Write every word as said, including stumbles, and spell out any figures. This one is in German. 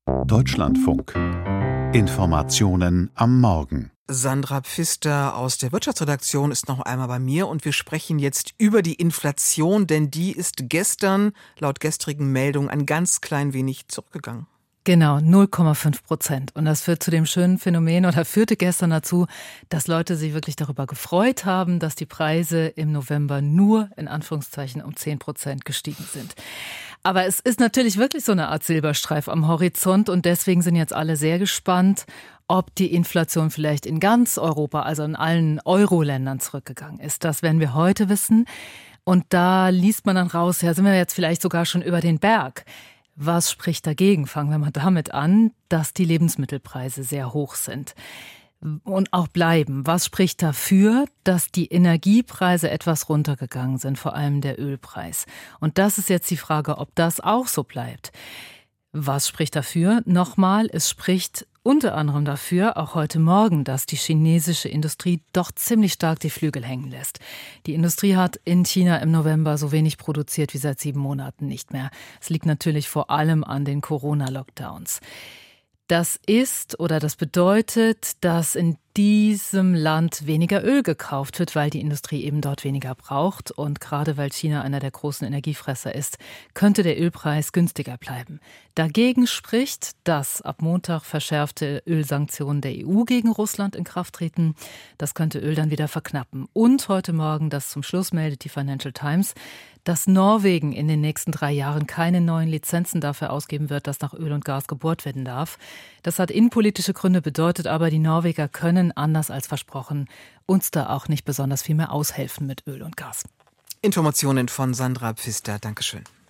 Deutschlandfunk. Informationen am Morgen. Sandra Pfister aus der Wirtschaftsredaktion ist noch einmal bei mir und wir sprechen jetzt über die Inflation, denn die ist gestern, laut gestrigen Meldungen, ein ganz klein wenig zurückgegangen. Genau, null Komma fünf Prozent. Und das führt zu dem schönen Phänomen oder führte gestern dazu, dass Leute sich wirklich darüber gefreut haben, dass die Preise im November nur in Anführungszeichen um zehn Prozent gestiegen sind. Aber es ist natürlich wirklich so eine Art Silberstreif am Horizont und deswegen sind jetzt alle sehr gespannt, ob die Inflation vielleicht in ganz Europa, also in allen Euro-Ländern zurückgegangen ist. Das werden wir heute wissen. Und da liest man dann raus, ja, sind wir jetzt vielleicht sogar schon über den Berg. Was spricht dagegen? Fangen wir mal damit an, dass die Lebensmittelpreise sehr hoch sind und auch bleiben. Was spricht dafür, dass die Energiepreise etwas runtergegangen sind, vor allem der Ölpreis? Und das ist jetzt die Frage, ob das auch so bleibt. Was spricht dafür? Nochmal, es spricht unter anderem dafür, auch heute Morgen, dass die chinesische Industrie doch ziemlich stark die Flügel hängen lässt. Die Industrie hat in China im November so wenig produziert wie seit sieben Monaten nicht mehr. Es liegt natürlich vor allem an den Corona-Lockdowns. Das ist oder das bedeutet, dass in diesem Land weniger Öl gekauft wird, weil die Industrie eben dort weniger braucht. Und gerade weil China einer der großen Energiefresser ist, könnte der Ölpreis günstiger bleiben. Dagegen spricht, dass ab Montag verschärfte Ölsanktionen der E U gegen Russland in Kraft treten. Das könnte Öl dann wieder verknappen. Und heute Morgen, das zum Schluss meldet die Financial Times, dass Norwegen in den nächsten drei Jahren keine neuen Lizenzen dafür ausgeben wird, dass nach Öl und Gas gebohrt werden darf. Das hat innenpolitische Gründe, bedeutet aber, die Norweger können, anders als versprochen, uns da auch nicht besonders viel mehr aushelfen mit Öl und Gas. Informationen von Sandra Pfister. Dankeschön.